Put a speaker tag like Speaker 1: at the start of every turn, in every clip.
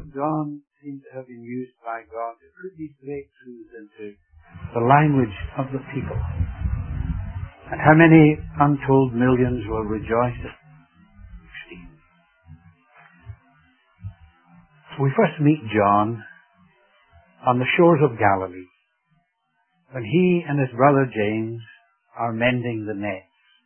Speaker 1: John seemed to have been used by God to put these great truths into the language of the people. And how many untold millions will rejoice at Stephen. So we first meet John on the shores of Galilee, when he and his brother James are mending the nets.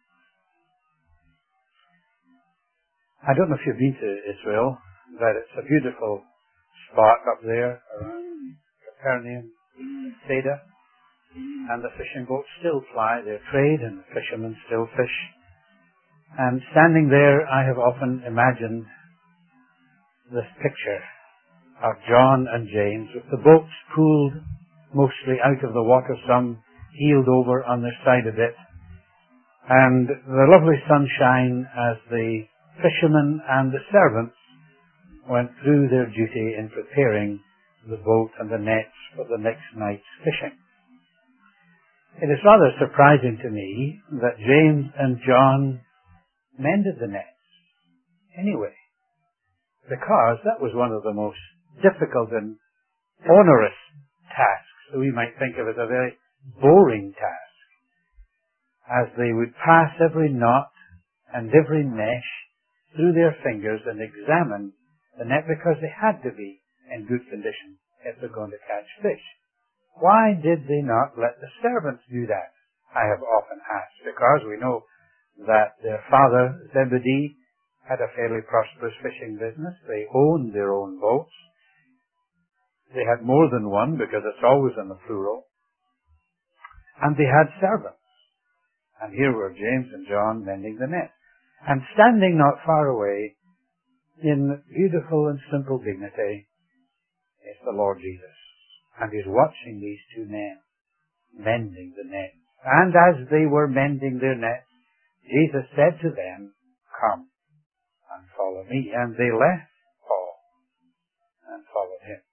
Speaker 1: I don't know if you've been to Israel, but it's a beautiful spot up there around Capernaum, Bethsaida, and the fishing boats still ply their trade and the fishermen still fish. And standing there, I have often imagined this picture of John and James with the boats pulled mostly out of the water, some heeled over on their side a bit, and the lovely sunshine as the fishermen and the servants went through their duty in preparing the boat and the nets for the next night's fishing. It is rather surprising to me that James and John mended the nets anyway, because that was one of the most difficult and onerous tasks. So we might think of it as a very boring task, as they would pass every knot and every mesh through their fingers and examine the net, because they had to be in good condition if they're going to catch fish. Why did they not let the servants do that? I have often asked, because we know that their father, Zebedee, had a fairly prosperous fishing business. They owned their own boats. They had more than one, because it's always in the plural. And they had servants. And here were James and John mending the net. And standing not far away, in beautiful and simple dignity, is the Lord Jesus. And he's watching these two men mending the net. And as they were mending their nets, Jesus said to them, "Come and follow me." And they left Paul and followed him.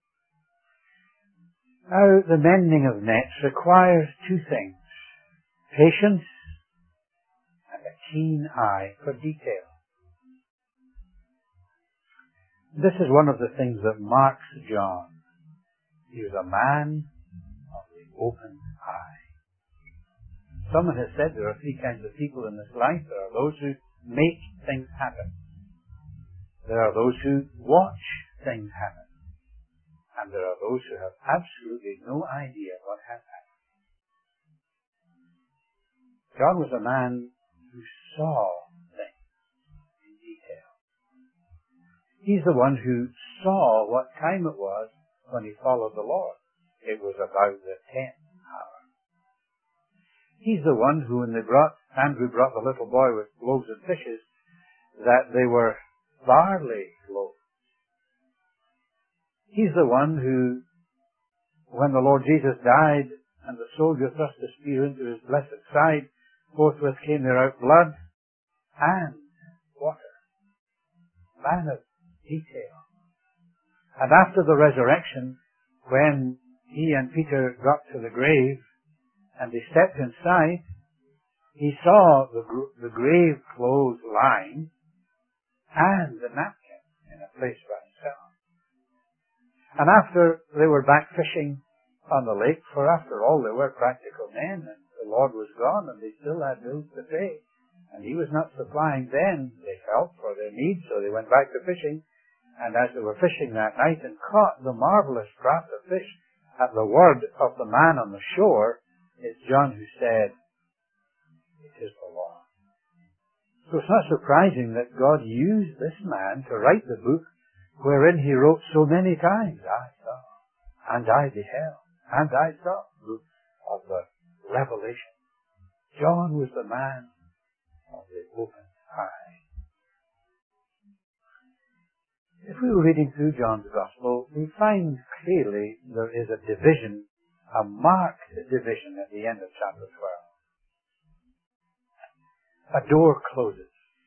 Speaker 1: Now, the mending of nets requires two things: patience and a keen eye for detail. This is one of the things that marks John. He was a man of the open eye. Someone has said there are three kinds of people in this life. There are those who make things happen. There are those who watch things happen. And there are those who have absolutely no idea what has happened. John was a man who saw things in detail. He's the one who saw what time it was when he followed the Lord. It was about the 10th hour. He's the one who, when Andrew brought the little boy with loaves and fishes, that they were barley loaves. He's the one who, when the Lord Jesus died and the soldier thrust a spear into his blessed side, forthwith came there out blood and water. Man of detail. And after the resurrection, when he and Peter got to the grave and they stepped inside, he saw the grave clothes lying and the napkin in a place by himself. And after they were back fishing on the lake, for after all they were practical men, and the Lord was gone and they still had bills to pay, and he was not supplying then, they felt, for their needs, so they went back to fishing. And as they were fishing that night and caught the marvelous draught of fish at the word of the man on the shore, it's John who said, "It is the Lord." So it's not surprising that God used this man to write the book wherein he wrote so many times, "I saw, and I beheld, and I saw," book of the Revelation. John was the man of the open eye. If we were reading through John's Gospel, we find clearly there is a division, a marked division at the end of chapter 12. A door closes.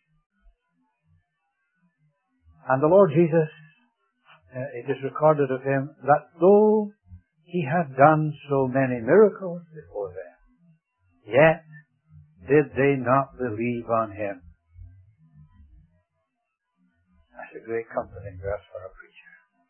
Speaker 1: And the Lord Jesus, it is recorded of him that though he had done so many miracles before them, yet did they not believe on him. That's a great comforting verse for a preacher.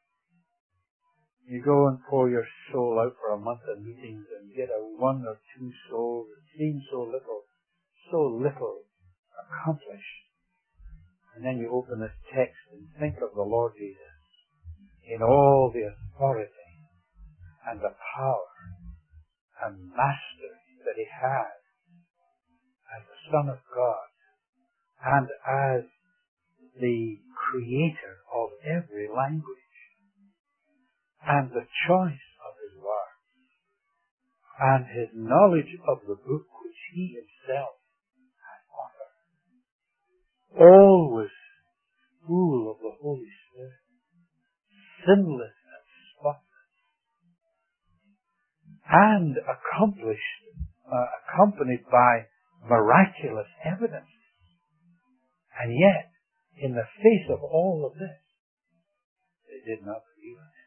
Speaker 1: You go and pour your soul out for a month of meetings and get a 1 or 2 souls. It seems so little accomplished. And then you open this text and think of the Lord Jesus in all the authority and the power and mastery that He has as the Son of God and as the Creator of every language, and the choice of His Word, and His knowledge of the book which He Himself has authored. All was full of the Holy Spirit, sinless and spotless, and accompanied by miraculous evidence. And yet, in the face of all of this, they did not believe in Him.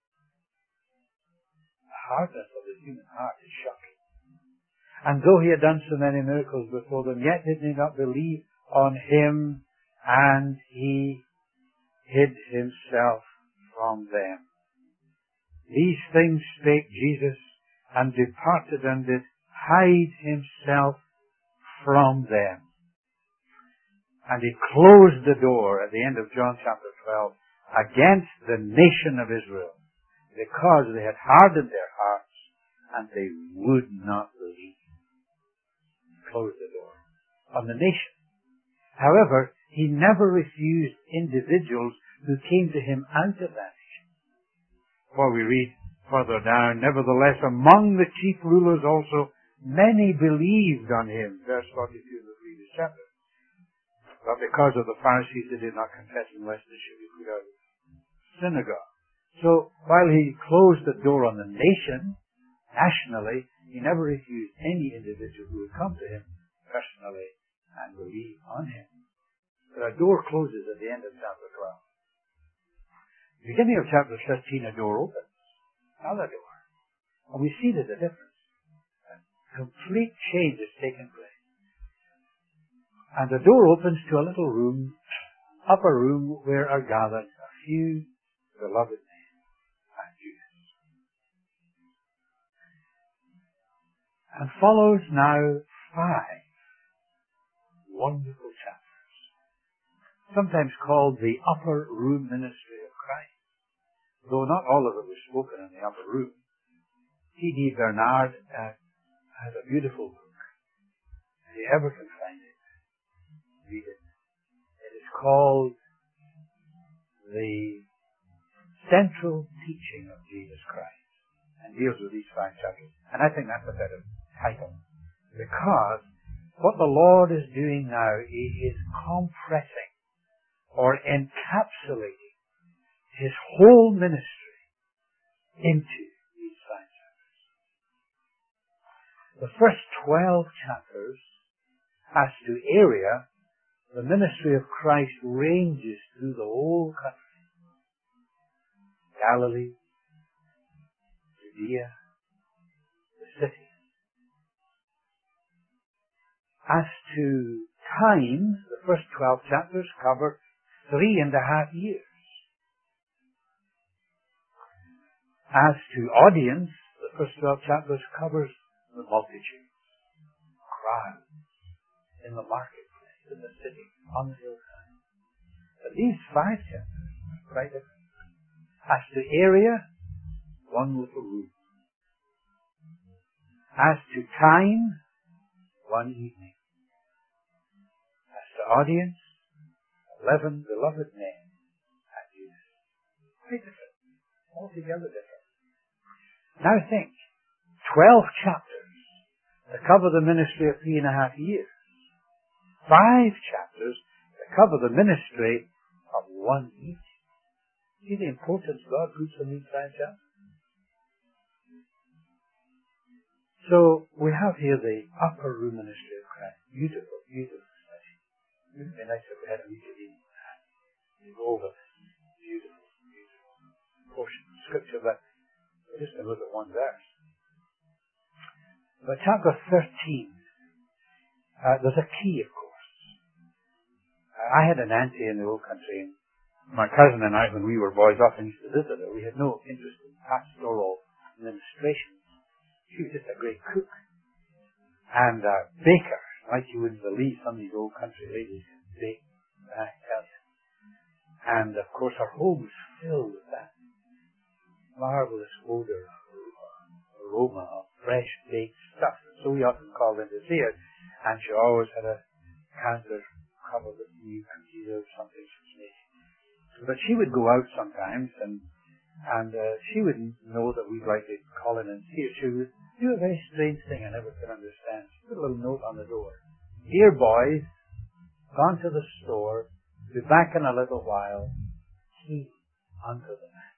Speaker 1: The hardness of the human heart is shocking. And though He had done so many miracles before them, yet did they not believe on Him, and He hid Himself from them. These things spake Jesus, and departed, and did hide Himself from them. And He closed the door at the end of John chapter 12 against the nation of Israel, because they had hardened their hearts and they would not believe. He closed the door on the nation. However, He never refused individuals who came to Him out of that nation. For we read further down, nevertheless among the chief rulers also many believed on Him. Verse 42 of the previous chapter. But because of the Pharisees, they did not confess Him, lest they should be put out of the synagogue. So, while He closed the door on the nation, nationally, He never refused any individual who would come to Him personally and believe on Him. But a door closes at the end of chapter 12. Beginning of chapter 13, a door opens. Another door. And we see there's a difference. A complete change has taken place. And the door opens to a little room, upper room, where are gathered a few beloved men and Jews. And follows now 5 wonderful chapters, sometimes called the upper room ministry of Christ, though not all of it was spoken in the upper room. T.D. Bernard has a beautiful book. If you ever can find it, read it. It is called The Central Teaching of Jesus Christ, and deals with these 5 chapters. And I think that's a better title, because what the Lord is doing now is compressing or encapsulating His whole ministry into these 5 chapters. The first 12 chapters, as to area, the ministry of Christ ranges through the whole country. Galilee, Judea, the city. As to time, the first 12 chapters cover 3.5 years. As to audience, the first 12 chapters covers the multitude, crowds, in the marketplace, in the city, on the hillside. But these 5 chapters are quite different. As to area, one little room. As to time, one evening. As to audience, 11 beloved men and youth. Quite different. Altogether different. Now think, 12 chapters that cover the ministry of 3.5 years. 5 chapters that cover the ministry of 1 each. See the importance God puts on these 5 chapters? So, we have here the upper room ministry of Christ. Beautiful, beautiful study. It would be nice if we had a meeting and go over this beautiful, beautiful portion of Scripture, but we're just going to look at one verse. But chapter 13, there's a key, of course. I had an auntie in the old country, and my cousin and I, when we were boys, often used to visit her. We had no interest in pastoral ministrations. She was just a great cook and a baker, like you wouldn't believe some of these old country ladies can bake, I tell you. And of course her home was filled with that marvelous odor, aroma of fresh baked stuff. So we often called in to see her, and she always had a counter covered with new cookies or something she was making. But she would go out sometimes, and she wouldn't know that we'd like to call in and see her. She would do a very strange thing I never could understand. She put a little note on the door. Dear boys, gone to the store, be back in a little while, key onto the mat.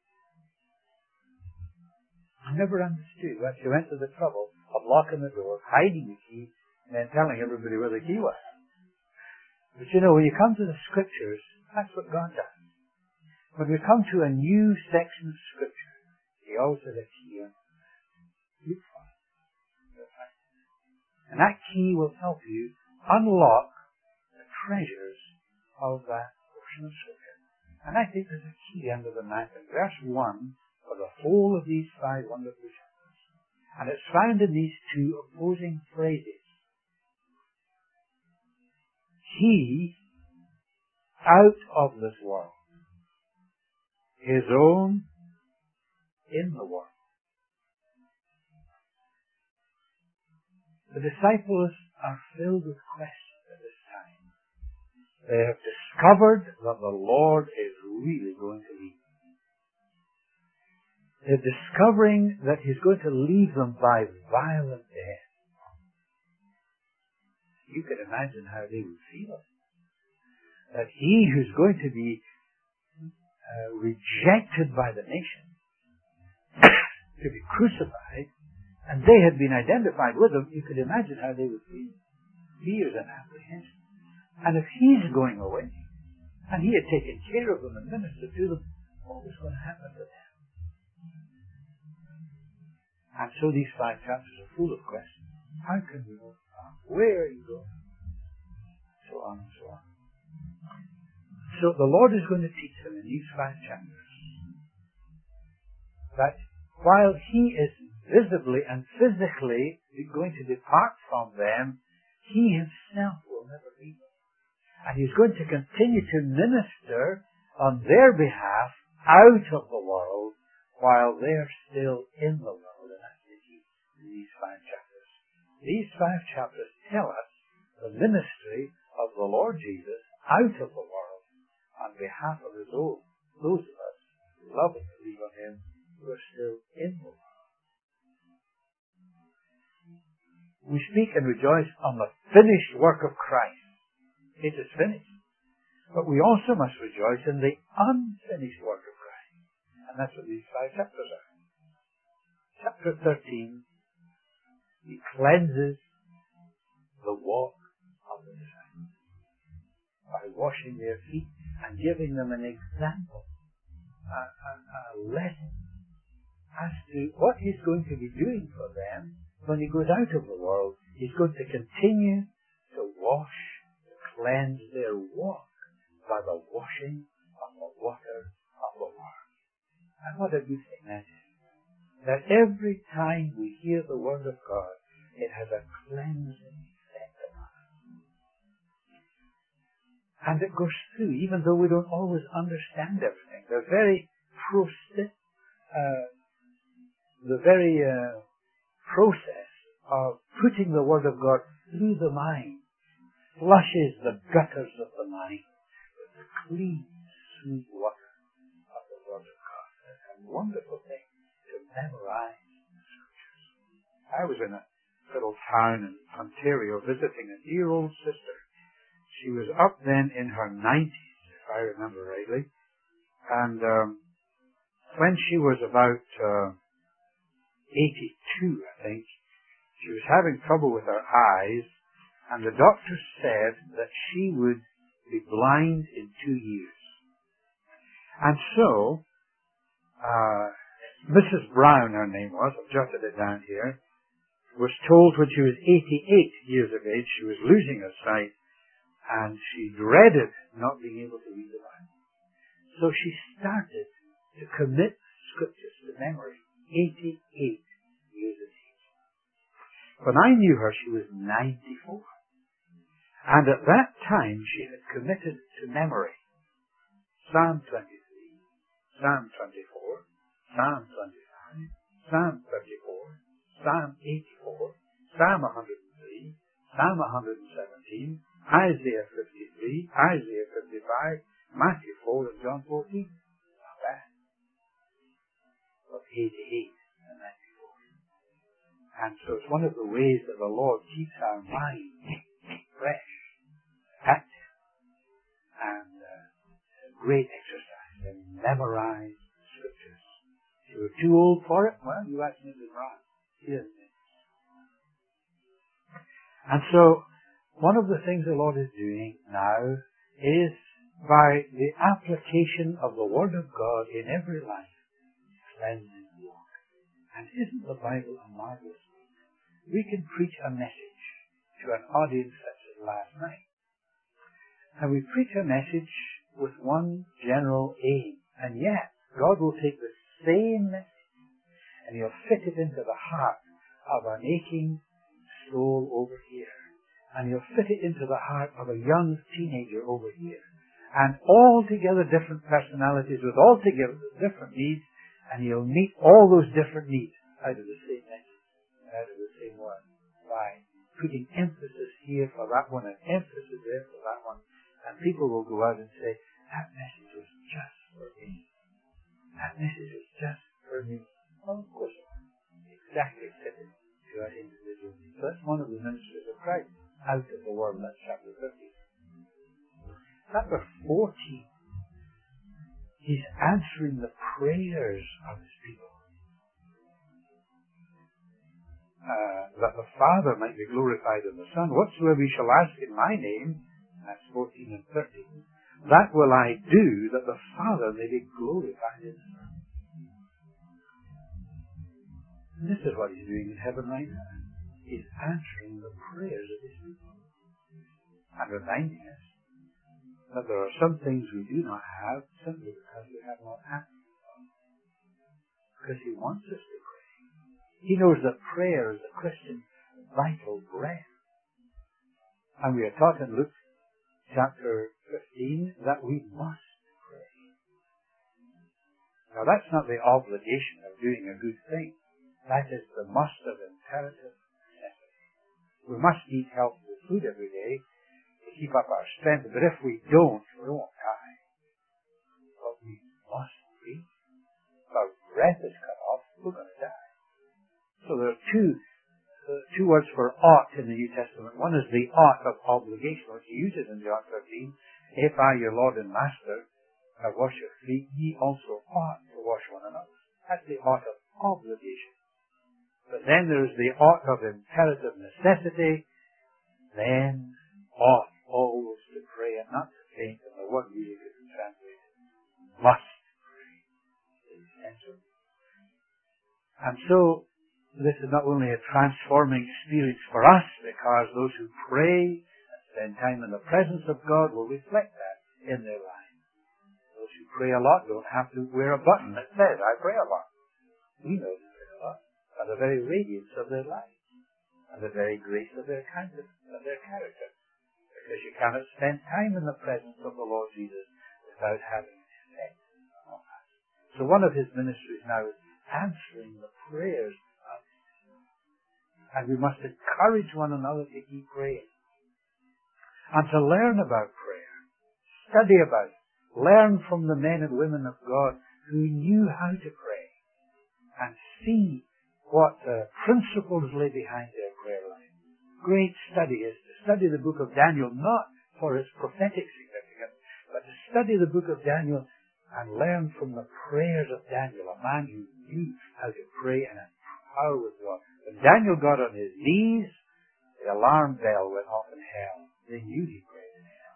Speaker 1: I never understood why she went to the trouble of locking the door, hiding the key, and then telling everybody where the key was. But you know, when you come to the Scriptures, that's what God does. When we come to a new section of Scripture, He always has a key on it. Look for it. And that key will help you unlock the treasures of that portion of Scripture. And I think there's a key under the mat in verse 1 for the whole of these 5 wonderful chapters. And it's found in these 2 opposing phrases. He, out of this world, His own, in the world. The disciples are filled with questions at this time. They have discovered that the Lord is really going to leave them. They're discovering that He's going to leave them by violent death. You can imagine how they would feel. That He who's going to be rejected by the nation, to be crucified, and they had been identified with Him, you could imagine how they would feel. Fears and apprehension. And if He's going away, and He had taken care of them and ministered to them, what was going to happen to them? And so these 5 chapters are full of questions. How can we go? Where are you going? So on and so on. So the Lord is going to teach them in these 5 chapters that while He is visibly and physically going to depart from them, He Himself will never leave them. And He's going to continue to minister on their behalf out of the world while they're still in the world. And that's the key in these 5 chapters. These 5 chapters tell us the ministry of the Lord Jesus out of the world on behalf of His own, those of us who love and believe on Him, who are still in the world. We speak and rejoice on the finished work of Christ. It is finished. But we also must rejoice in the unfinished work of Christ. And that's what these 5 chapters are. Chapter 13, He cleanses the walk of the disciples by washing their feet and giving them an example, a lesson as to what He's going to be doing for them when He goes out of the world. He's going to continue to wash, to cleanse their walk by the washing of the water of the Word. And what a good thing that is. That every time we hear the Word of God, it has a cleansing effect upon us. And it goes through, even though we don't always understand everything. The very process of putting the Word of God through the mind flushes the gutters of the mind with the clean, sweet water of the Word of God. It's a wonderful thing to memorize the Scriptures. I was in a little town in Ontario visiting a dear old sister. She was up then in her 90s, if I remember rightly. And when she was about 82, I think, she was having trouble with her eyes, and the doctor said that she would be blind in 2 years. And so, Mrs. Brown, her name was, I've jotted it down here, was told when she was 88 years of age she was losing her sight, and she dreaded not being able to read the Bible. So she started to commit Scriptures, to When I knew her, she was 94. And at that time, she had committed to memory Psalm 23, Psalm 24, Psalm 25, Psalm 34, Psalm 84, Psalm 103, Psalm 117, Isaiah 53, Isaiah 55, Matthew 4, and John 14. Not bad. Of 88 and 94. And so it's one of the ways that the Lord keeps our mind fresh, active, and great exercise, and memorize scriptures. If you were too old for it, well, you actually been right. Isn't it? And so, one of the things the Lord is doing now is by the application of the Word of God in every life, cleansing the walk. And isn't the Bible a marvelous book? We can preach a message to an audience such as last night. And we preach a message with one general aim. And yet, God will take the same message and He'll fit it into the heart of an aching soul over here. And He'll fit it into the heart of a young teenager over here. And altogether different personalities with altogether different needs. And He'll meet all those different needs out of the same message, out of the same word. By putting emphasis here for that one and emphasis there for that one. And people will go out and say, that message was just for me. That message was just for me. Well, of course, exactly fitted to our individual needs. So that's one of the ministries of Christ out of the world. That's chapter 13. Chapter 14. He's answering the prayers of His people. That the Father might be glorified in the Son. Whatsoever we shall ask in my name, that's 14 and 13. That will I do, that the Father may be glorified in the Son. And this is what He's doing in heaven right now. He's answering the prayers of His people. And reminding us that there are some things we do not have simply because we have not asked for. Because He wants us to pray. He knows that prayer is the Christian vital breath. And we are taught in Luke chapter 15 that we must pray. Now that's not the obligation of doing a good thing. That is the must of imperative necessity. We must eat healthful food every day to keep up our strength, but if we don't, we won't die. But we must breathe. If our breath is cut off, we're going to die. So there are two words for ought in the New Testament. One is the ought of obligation, which He uses in John 13. If I, your Lord and Master, have washed your feet, ye also ought to wash one another. That's the ought of obligation. But then there's the ought of imperative necessity. Then ought always to pray and not to faint. And the word really isn't translated. Must pray. It's essential. And so, this is not only a transforming experience for us, because those who pray and spend time in the presence of God will reflect that in their lives. Those who pray a lot don't have to wear a button that says, I pray a lot. We know they pray a lot by the very radiance of their lives and the very grace of their kindness and their character. Because you cannot spend time in the presence of the Lord Jesus without having an effect on us. So one of His ministries now is answering the prayers. And we must encourage one another to keep praying. And to learn about prayer. Study about it. Learn from the men and women of God who knew how to pray. And see what principles lay behind their prayer life. Great study is to study the book of Daniel, not for its prophetic significance, but to study the book of Daniel and learn from the prayers of Daniel, a man who knew how to pray and power with God. When Daniel got on his knees, the alarm bell went off in hell. They knew he prayed in hell.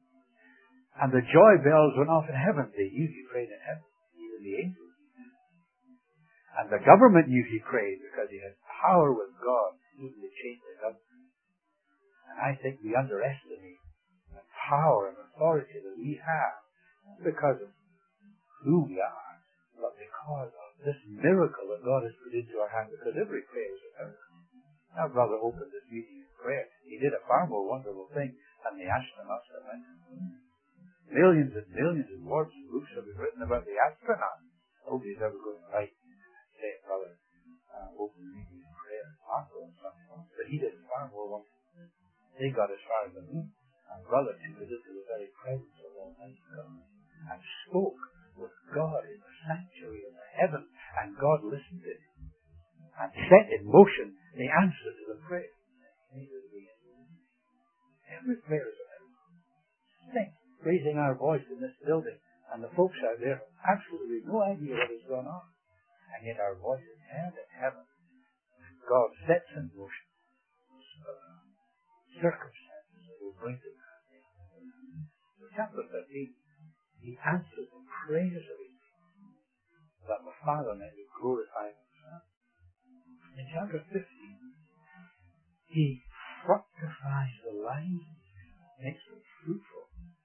Speaker 1: And the joy bells went off in heaven. They knew he prayed in heaven. Even the angels knew. And the government knew he prayed because he had power with God even to change the government. And I think we underestimate the power and authority that we have, not because of who we are, but because of this miracle that God has put into our hand, because every prayer is a miracle. Our brother opened his meeting in prayer. He did a far more wonderful thing than the astronauts that went. Millions and millions of words and books have been written about the astronauts. Nobody's ever going to write, say, brother, open the meeting in prayer, Marco and something else. But he did far more wonderful things. They got as far as the moon. And brother took it into the very presence of Almighty God and spoke with God in the sanctuary of the heaven, and God listened to him and set in motion the answer to the prayer. Every prayer is a thing, raising our voice in this building, and the folks out there have absolutely no idea what has gone on, and yet our voice is heard in heaven, and God sets in motion circumstances that will bring to pass. In chapter 13, he answers the prayers of his people, that the Father may be glorified in the Son. In chapter 15, he fructifies the lives, makes them fruitful.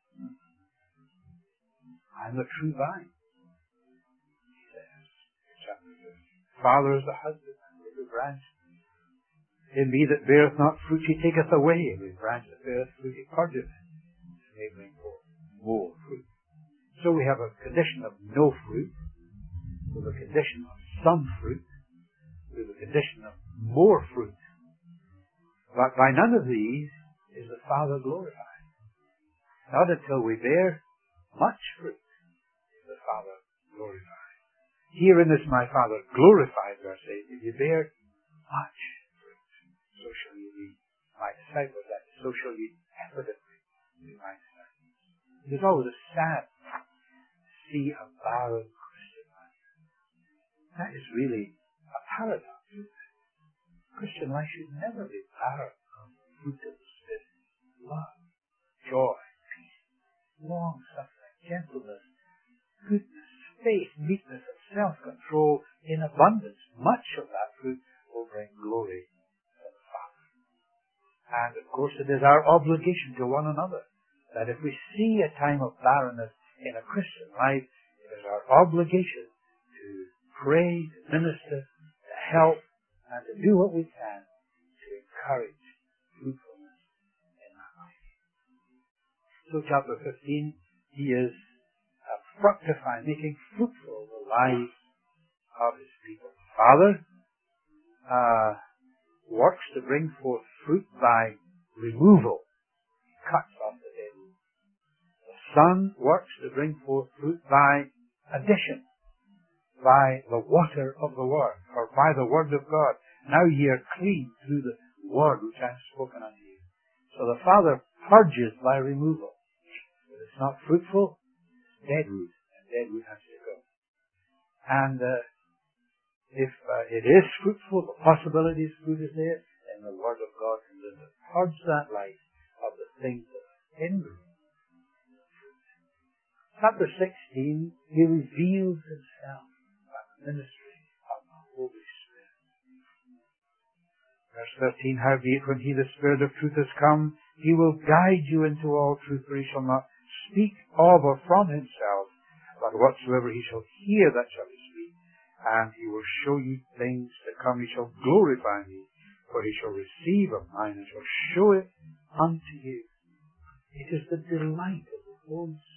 Speaker 1: I'm the true vine, he says in chapter 15. Father is the husband, and the branch. In me that beareth not fruit, he taketh away. Every branch that beareth fruit, he purgeth, and may bring forth more fruit. So we have a condition of no fruit, with a condition of some fruit, with a condition of more fruit. But by none of these is the Father glorified. Not until we bear much fruit is the Father glorified. Herein is my Father glorified, verse 8, if you bear much fruit. So shall you be my disciples. That is, so shall you evidently be my disciples. It is always a sad to see a barren Christian life. That is really a paradox. Christian life should never be barren of fruit of the Spirit. Love, joy, peace, long-suffering, gentleness, goodness, faith, meekness, and self-control in abundance. Much of that fruit will bring glory to the Father. And of course it is our obligation to one another that if we see a time of barrenness in a Christian life, it is our obligation to pray, to minister, to help, and to do what we can to encourage fruitfulness in that life. So chapter 15, he is fructifying, making fruitful the lives of his people. The Father works to bring forth fruit by removal. He cuts off the dead root. The Son works to bring forth fruit by addition, by the water of the Word, or by the Word of God. Now ye are clean through the Word which I have spoken unto you. So the Father purges by removal. If it's not fruitful, it's dead root, and dead root has to go. And if it is fruitful, the possibility of fruit is there, then the Word of God comes in to purge that life of the things that hinder it. Chapter 16, he reveals himself by the ministry of the Holy Spirit. Verse 13, howbeit when he, the Spirit of truth, is come, he will guide you into all truth, for he shall not speak of or from himself, but whatsoever he shall hear, that shall he speak. And he will show you things to come. He shall glorify me, for he shall receive of mine, and shall show it unto you. It is the delight of the Holy Spirit.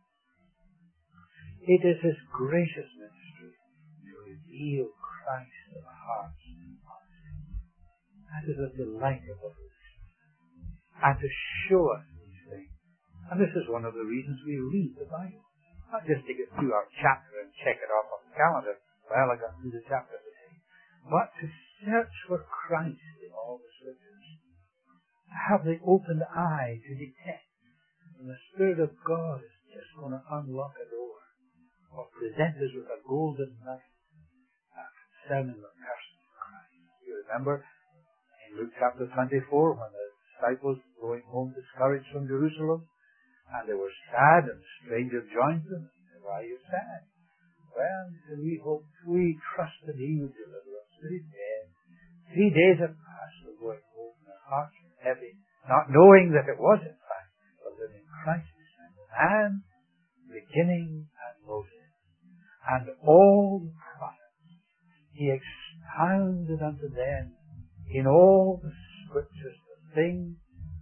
Speaker 1: It is his gracious ministry to reveal Christ to the hearts of men. That is the delight of the Holy Spirit. And to show us these things. And this is one of the reasons we read the Bible. Not just to get through our chapter and check it off on the calendar. Well, I got through the chapter today. But to search for Christ in all the Scriptures. To have the opened eye to detect when the Spirit of God is just going to unlock a door, or present us with a golden knife concerning the person of Christ. You remember in Luke chapter 24 when the disciples were going home discouraged from Jerusalem, and they were sad, and the stranger joined them. They said, why are you sad? Well, we trust that he would deliver us. But he's dead. 3 days have passed, we're going home, and our hearts are heavy, not knowing that it was in fact, but that in Christ and beginning and Moses, and all the prophets, he expounded unto them in all the scriptures the things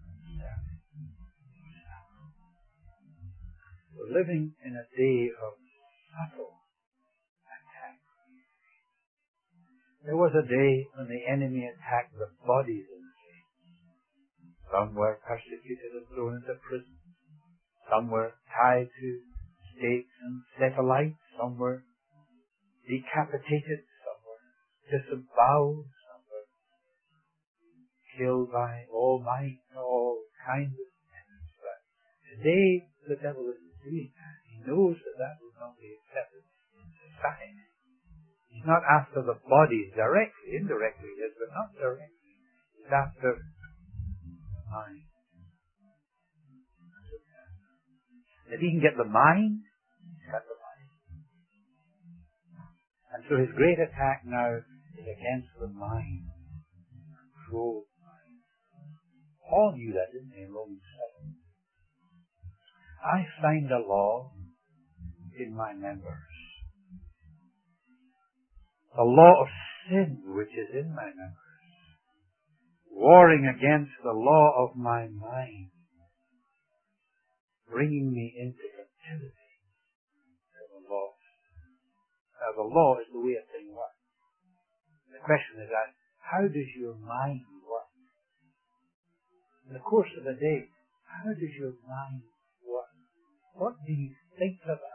Speaker 1: we're living in a day of subtle attack. There was a day when the enemy attacked the bodies of the saints. Some were persecuted and thrown into prison. Some were tied to stakes and set alight. Some were decapitated. Some were disemboweled. Some were killed by all might, all kinds of things. But today the devil isn't doing that. He knows that that will not be accepted in society. He's not after the bodies directly, indirectly he is, but not directly. He's after the mind. If he can get the mind, he's got the mind. And so his great attack now is against the mind. Control the mind. Paul knew that, didn't he, in Romans 7? I find a law in my members. The law of sin which is in my members, warring against the law of my mind, bringing me into captivity to the law. Now the law is the way a thing works. The question is that, how does your mind work? In the course of the day, how does your mind work? What do you think about?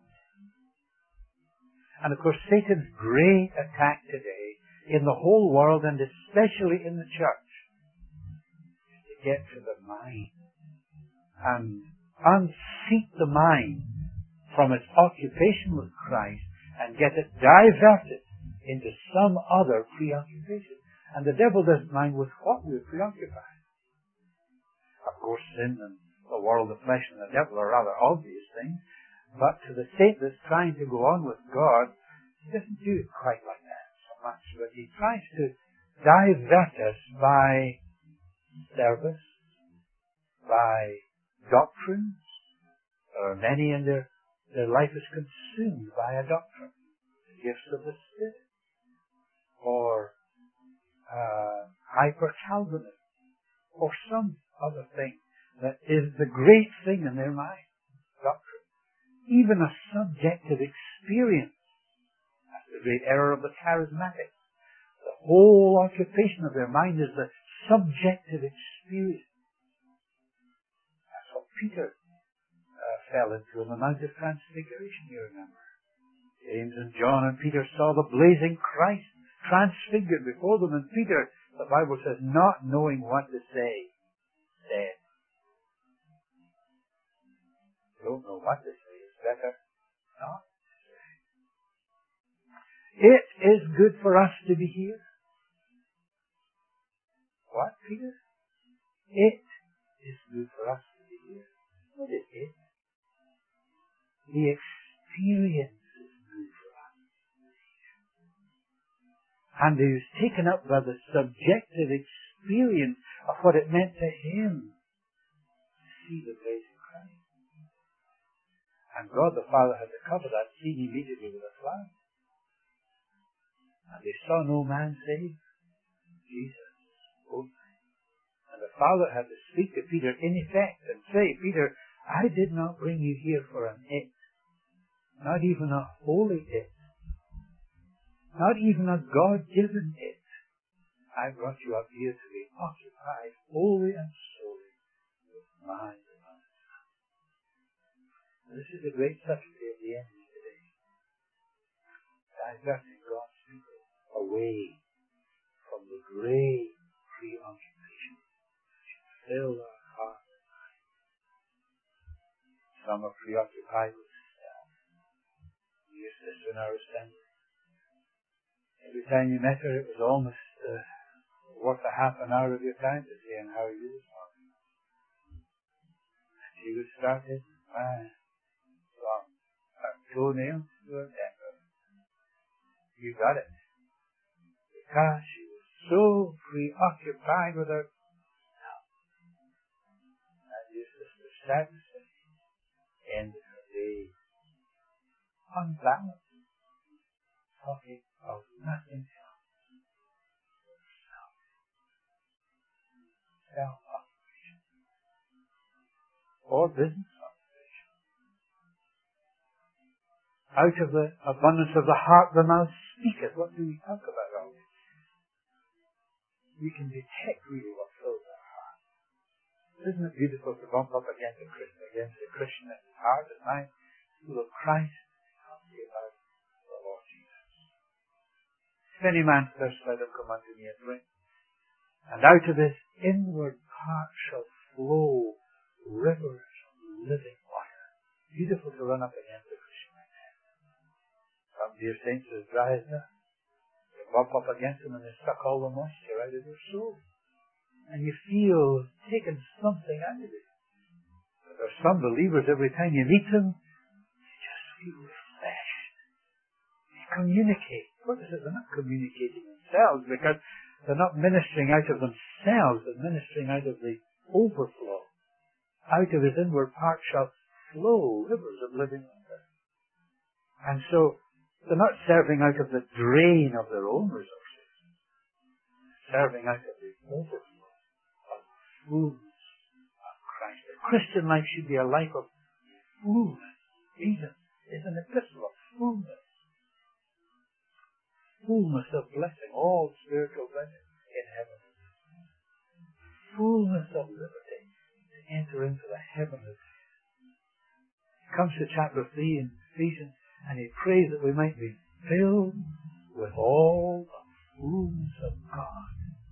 Speaker 1: And of course, Satan's great attack today in the whole world and especially in the church is to get to the mind and unseat the mind from its occupation with Christ and get it diverted into some other preoccupation. And the devil doesn't mind with what we're preoccupied. Of course, sin and the world, the flesh and the devil are rather obvious things. But to the saint that's trying to go on with God, he doesn't do it quite like that so much. But he tries to divert us by service, by doctrines. There are many in their life is consumed by a doctrine. The gifts of the Spirit. Or hyper-Calvinism. Or some other thing that is the great thing in their mind. Doctrine. Even a subjective experience. That's the great error of the charismatics. The whole occupation of their mind is the subjective experience. That's what Peter fell into on the Mount of Transfiguration, you remember. James and John and Peter saw the blazing Christ transfigured before them, and Peter, the Bible says, not knowing what to say, said, don't know what to say. Better not. It is good for us to be here. What, Peter? It is good for us to be here. What is it? The experience is good for us. And he was taken up by the subjective experience of what it meant to him to see the blazing Christ. And God the Father had to cover that scene immediately with a cloud. And they saw no man save Jesus only. And the Father had to speak to Peter in effect and say, Peter, I did not bring you here for an it. Not even a holy it. Not even a God-given it. I brought you up here to be occupied wholly and solely with my divine. This is the great subtlety of the enemy today. Diverting God's people away from the great preoccupation that should fill our heart and mind. Some are preoccupied with self. Your sister in our assembly. Every time you met her, it was almost worth a half an hour of your time to say, and how are you this morning? And she would start it, from her toenails to her temper. You got it. Because she was so preoccupied with her self. And your sister sat and said, ended her day unbalanced, talking of nothing else but herself. self-observation or business observation. Out of the abundance of the heart, the mouth speaketh. What do we talk about always? We can detect really what fills our heart. Isn't it beautiful to bump up against a Christian in his heart and mind, full of Christ, talking about the Lord Jesus. If any man thirst, let him come unto me and drink. And out of his inward heart shall flow rivers of living water. Beautiful to run up against a Christian like that. Some dear saints are as dry as that. You bump up against them and they suck all the moisture out of your soul. And you feel taking something out of it. But there are some believers, every time you meet them, you just feel refreshed. They communicate. What is it? They're not communicating themselves because they're not ministering out of themselves. They're ministering out of the overflow. Out of his inward part shall flow rivers of living water. And so, they're not serving out of the drain of their own resources. They're serving out of the overflow of fullness of Christ. The Christian life should be a life of fullness. Jesus is an epistle of fullness. Fullness of blessing, all spiritual blessing in heaven. Fullness of liberty to enter into the heavenly. He comes to chapter 3 in Ephesians and he prays that we might be filled with all the fullness of God.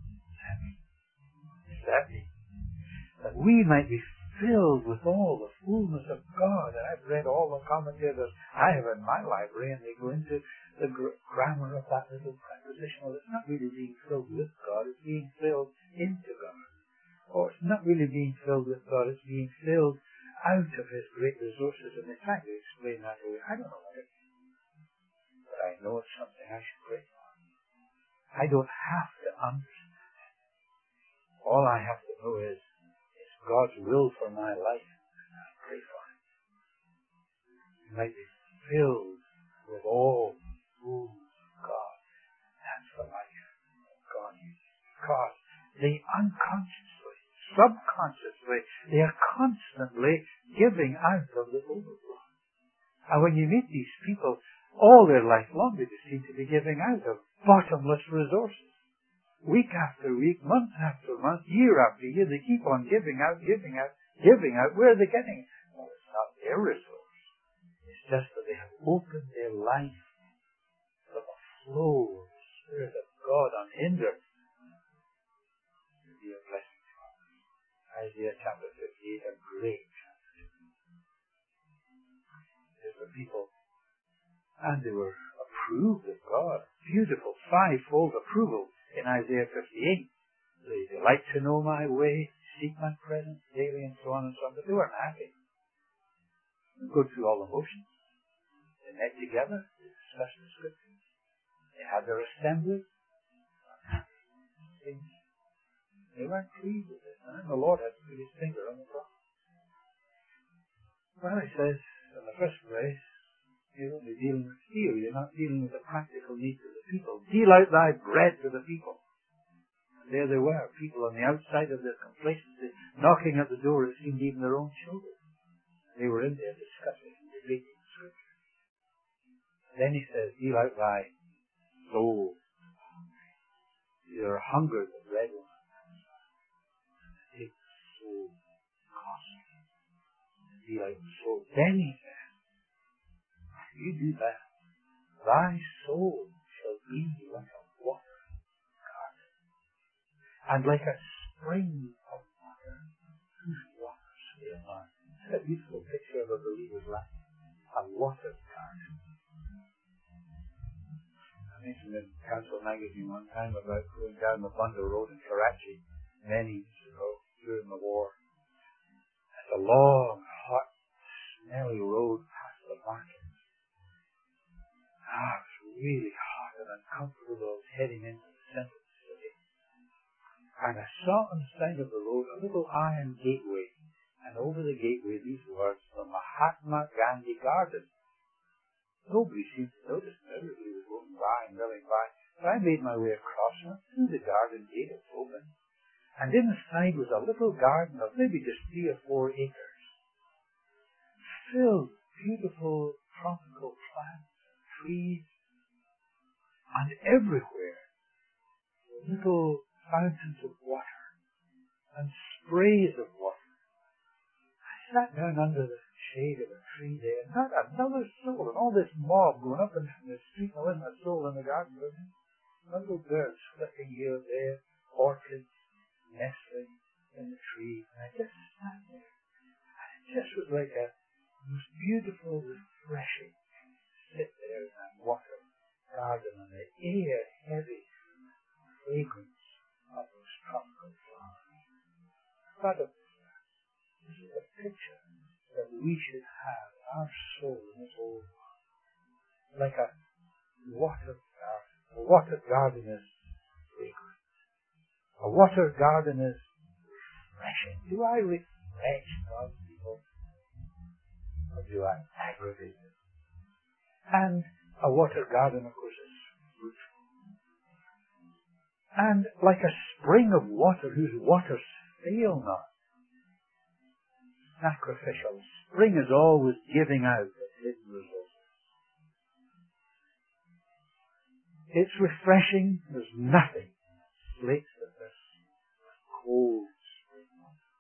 Speaker 1: That means that we might be filled with all the fullness of God. And I've read all the commentators I have in my library, and they go into the grammar of that little prepositional. It's not really being filled with God, it's being filled into God. Or it's not really being filled with God, it's being filled out of his great resources. And they try to explain that away. I don't know what it is. But I know it's something I should pray for. I don't have to understand it. All I have to know is God's will for my life, and I pray for it. You might be filled with all the fullness of God. That's the life God uses. Because they unconsciously, subconsciously, they are constantly giving out of the overflow. And when you meet these people, all their life long they just seem to be giving out of bottomless resources. Week after week, month after month, year after year, they keep on giving out, giving out, giving out. Where are they getting it? Well, it's not their resource. It's just that they have opened their life to the flow of the Spirit of God unhindered to be a blessing to others. Isaiah chapter 58, a great chapter. There's the people, and they were approved of God. Beautiful, fivefold approval. In Isaiah 58, they delight to know my way, seek my presence daily, and so on and so on. But they weren't happy. They go through all the motions. They met together, they discussed the scriptures. They had their assembly. They weren't pleased with it. And the Lord had to put his finger on the cross. Well, he says, in the first place, you're only dealing with fear. You're not dealing with the practical needs of the people. Deal out thy bread to the people. And there they were, people on the outside of their complacency, knocking at the door, it seemed even their own children. They were in there discussing and debating the scripture. Then he says, deal out thy soul. Your hunger, the bread will not take the soul costly. Deal out the soul. Then he says, you do that, thy soul shall be like a water garden, and like a spring of water whose waters fail not. It's a beautiful picture of a believer's life, a water garden. I mentioned in Council magazine one time about going down the Bundle Road in Karachi many years ago during the war. It's a long, hot, smelly road past the market. It was really hot and uncomfortable. I was heading into the center of the city. And I saw on the side of the road a little iron gateway. And over the gateway these words, the Mahatma Gandhi Garden. Nobody seemed to notice me. Everybody was going by and milling by. But I made my way across and through the garden gate. It's open. And inside was a little garden of maybe just 3 or 4 acres, filled with beautiful tropical plants and trees, and everywhere little fountains of water and sprays of water. I sat down under the shade of a tree there, not another soul, and all this mob going up and down the street. There wasn't a soul in the garden with me. Little birds flipping here and there, orchids nestling in the trees, and I just sat there. And it just was like a most beautiful, refreshing sit there in that water garden, and the air heavy fragrance of those tropical flowers. But this is a picture that we should have our soul in this old world, like a water garden. A water garden is fragrant. A water garden is refreshing. Do I refresh God's people, or do I aggravate them? And a water garden, of course, is fruitful. And like a spring of water whose waters fail not. Sacrificial. Spring is always giving out its hidden resources. It's refreshing. There's nothing slates at this cold spring water.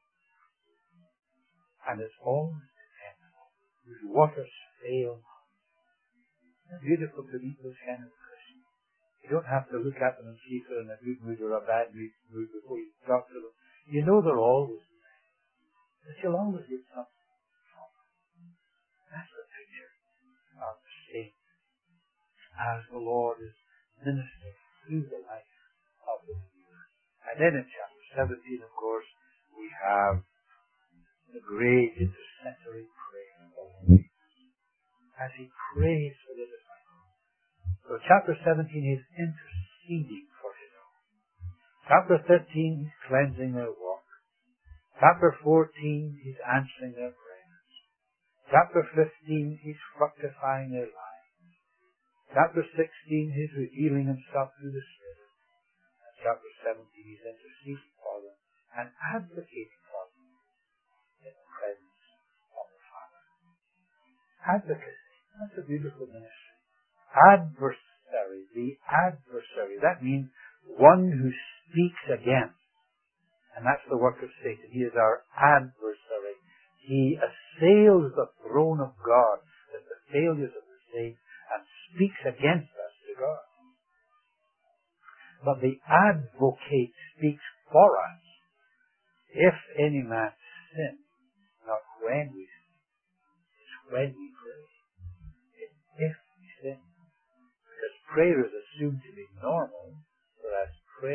Speaker 1: And it's always dependable. Whose waters fail not. It's beautiful to meet those kind of Christians. You don't have to look at them and see if they're in a good mood or a bad mood before you talk to them. You know they're always there. But you'll always get something from them. That's the picture of the saint as the Lord is ministering through the life of the believer. And then in chapter 17, of course, we have the great intercessory prayer of Jesus as he prays for the disciples. So chapter 17 is interceding for his own. Chapter 13 he's cleansing their walk. Chapter 14 he's answering their prayers. Chapter 15 he's fructifying their lives. Chapter 16 he's revealing himself through the Spirit. And chapter 17 he's interceding for them and advocating for them in the presence of the Father. Advocacy. That's a beautiful ministry. Adversary. The adversary. That means one who speaks against. And that's the work of Satan. He is our adversary. He assails the throne of God with the failures of the saints and speaks against us to God. But the advocate speaks for us. If any man sin, not when we sin, it's when we pray. It's if we sin. Because prayer is assumed to be normal, whereas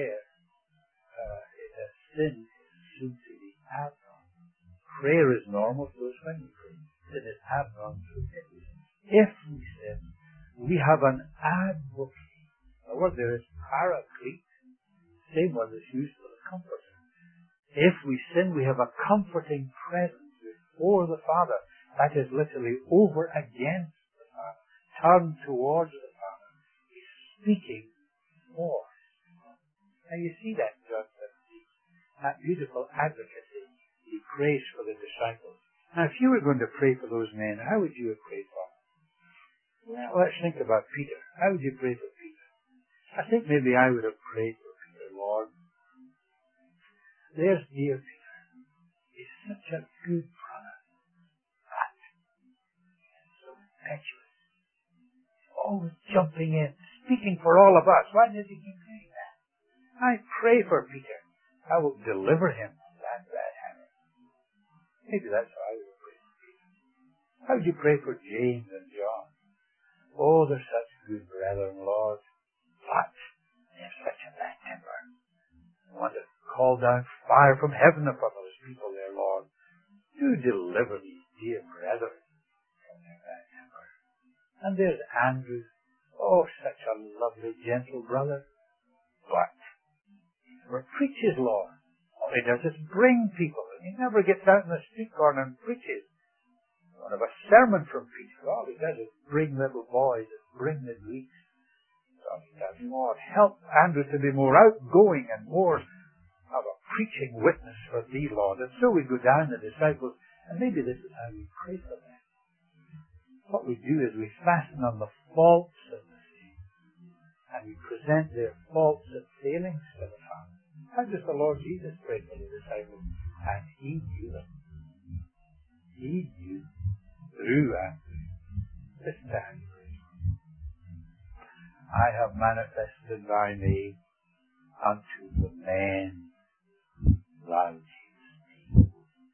Speaker 1: sin is assumed to be abnormal. Prayer is normal, so it's when we pray. Sin is abnormal, so it's if we sin. If we sin, we have an advocate. The word there is paraclete. Same word is used for the comforter. If we sin, we have a comforting presence before the Father. That is literally over against the Father. Turned towards the Father. He's speaking for us. Now you see that in John 17. That beautiful advocacy. He prays for the disciples. Now if you were going to pray for those men, how would you have prayed for them? Well, let's think about Peter. How would you pray for Peter? I think maybe I would have prayed for Peter. Lord, there's dear Peter. He's such a good brother. But he's so impetuous. Always jumping in, speaking for all of us. Why does he keep doing that? I pray for Peter. I will deliver him from that bad habit. Maybe that's how I would have prayed for Peter. How would you pray for James and John? Oh, they're such good brethren, Lord. But they have such a bad temper. I want to call down fire from heaven upon those people there, Lord. Do deliver these dear brethren from their bad temper. And there's Andrew. Oh, such a lovely, gentle brother. But he never preaches, Lord. All he does is bring people. And he never gets out in the street corner and preaches. One of a sermon from Peter. All he does is bring little boys and bring the weak. So he does. Lord, help Andrew to be more outgoing and more of a preaching witness for thee, Lord. And so we go down the disciples, and maybe this is how we pray for them. What we do is we fasten on the faults of the saints, and we present their faults and failings to the Father. How does the Lord Jesus pray for the disciples? And He knew them. He knew through and through. Listen to how He prays. I have manifested thy name unto the men thou gavest me.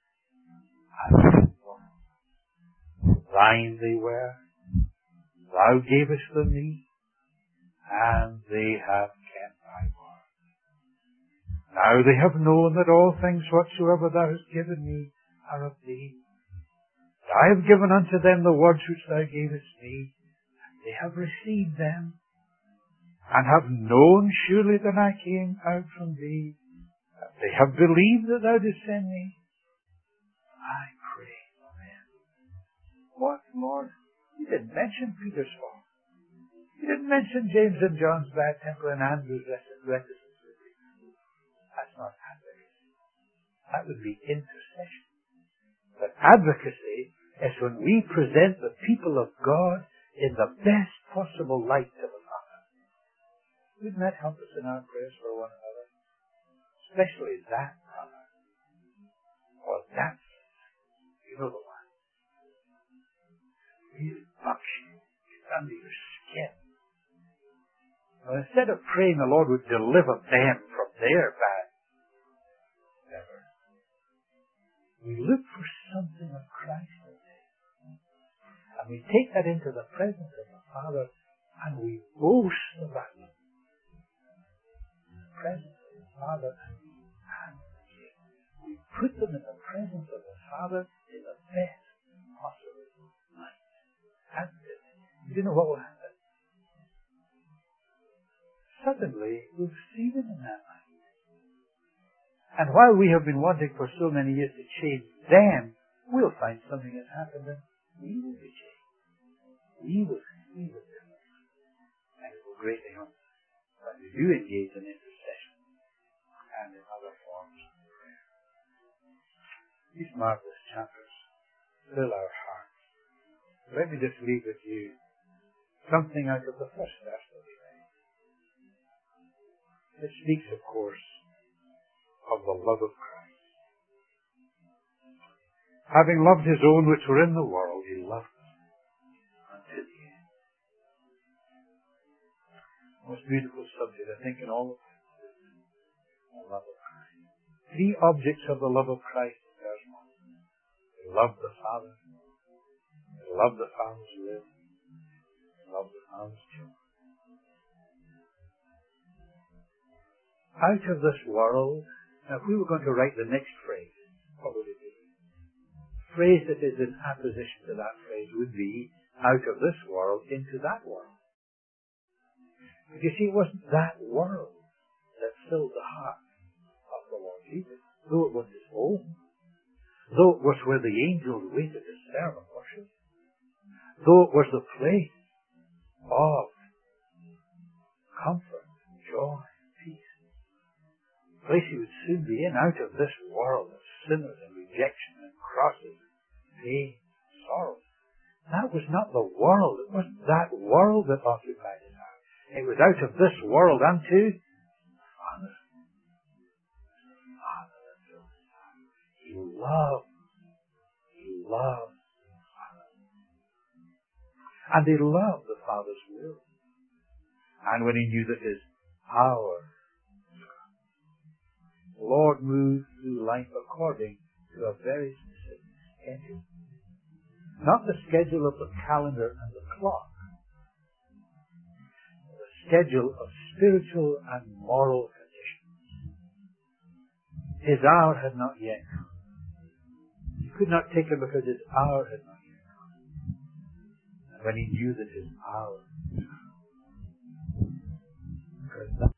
Speaker 1: Thine they were, thou gavest them me, and they have kept thy word. Now they have known that all things whatsoever thou hast given me are of thee. I have given unto them the words which thou gavest me, and they have received them, and have known surely that I came out from thee, that they have believed that thou didst send me. I pray for them. What, Lord? You didn't mention Peter's fault. You didn't mention James and John's bad temper and Andrew's reticence. That's not advocacy. That would be intercession. But advocacy is when we present the people of God in the best possible light to the Father. Wouldn't that help us in our prayers for one another? Especially that brother. Or that sister. You know the one. Really bugs you. It's under your skin. Well, instead of praying the Lord would deliver them from their bad endeavor, we look for something of Christ in them. And we take that into the presence of the Father and we boast about it. Presence of the Father and the King. We put them in the presence of the Father in the best possible light. And you know what will happen? Suddenly, we'll see them in that light. And while we have been wanting for so many years to change them, we'll find something has happened and we will be changed. We will see the difference. And it will greatly help us when we do engage in intercession and in other forms of prayer. These marvelous chapters fill our hearts. Let me just leave with you something out of the first verse that we read. It speaks, of course, of the love of Christ. Having loved his own which were in the world, he loved them unto the end. Most beautiful subject, I think, in all of it. The love of Christ. Three objects of the love of Christ in verse 1. He loved the Father. He loved the Father's will. He loved the Father's children. Out of this world, now if we were going to write the next phrase, what would it be? The phrase that is in apposition to that phrase would be, out of this world into that world. But you see, it wasn't that world that filled the heart of the Lord Jesus, though it was his home, though it was where the angels waited to serve and worship, though it was the place of comfort, joy, place he would soon be in, out of this world of sinners and rejection and crosses, pain, sorrow. That was not the world. It wasn't that world that occupied his heart. It was out of this world unto Father. Father that filled his heart. He loved the Father. And he loved the Father's will. And when he knew that his hour, the Lord moved through life according to a very specific schedule. Not the schedule of the calendar and the clock. The schedule of spiritual and moral conditions. His hour had not yet come. He could not take him because his hour had not yet come. And when he knew that his hour had come, because that